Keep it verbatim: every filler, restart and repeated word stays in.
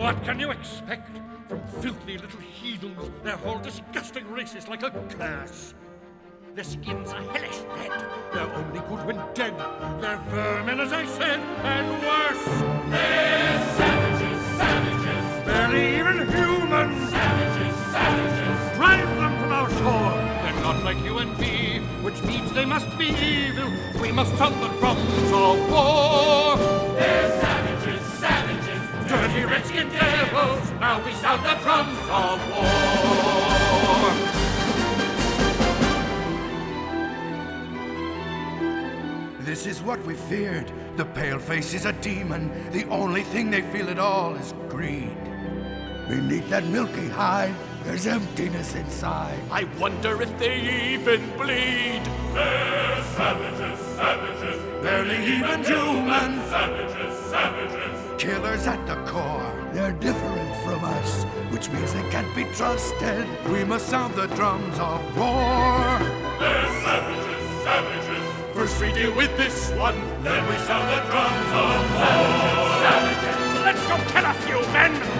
What can you expect from filthy little heathens? Their whole disgusting race is like a curse. Their skins are hellish red. They're only good when dead. They're vermin, as I said, and worse. They're savages, savages. Barely even human. Savages, savages. Drive them from our shore. They're not like you and me, which means they must be evil. We must sound the drums of war. They're savages, savages. Dirty redskin devils. Now we sound the drums of war. This is what we feared. The paleface is a demon. The only thing they feel at all is greed. Beneath that milky hide, there's emptiness inside. I wonder if they even bleed. They're savages, savages. Barely even human. Savages, savages. Killers at the core. They're different from us, which means they can't be trusted. We must sound the drums of war. They're savages, savages. First we deal with this one, Then we sound the drums of war. Let's go kill a few men.